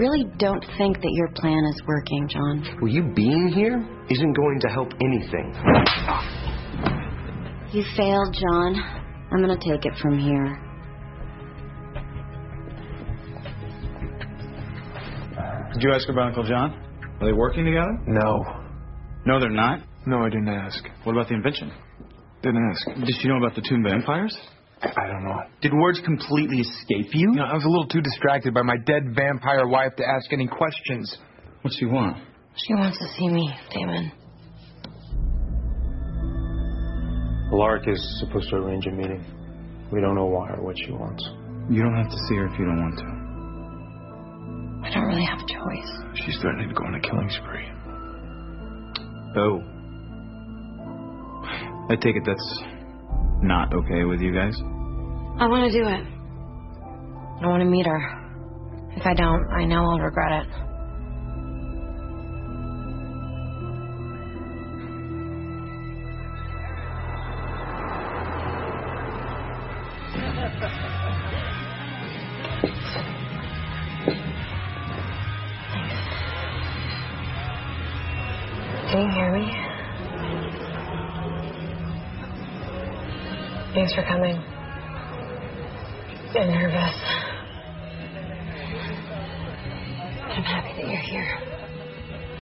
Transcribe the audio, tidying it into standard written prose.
really don't think that your plan is working, John. Well, you being here isn't going to help anything. You failed, John. I'm gonna take it from here. Did you ask about Uncle John? Are they working together? No. No, they're not? No, I didn't ask. What about the invention? Didn't ask. Did she know about the tomb vampires? I don't know. Did words completely escape you? You know, I was a little too distracted by my dead vampire wife to ask any questions. What's she want? She wants to see me, Damon. Alaric is supposed to arrange a meeting. We don't know why or what she wants. You don't have to see her if you don't want to. I don't really have a choice. She's threatening to go on a killing spree. Oh. I take it that's not okay with you guys? I want to do it. I want to meet her. If I don't, I know I'll regret it. Can you hear me? Thanks for coming. I'm nervous. I'm happy that you're here.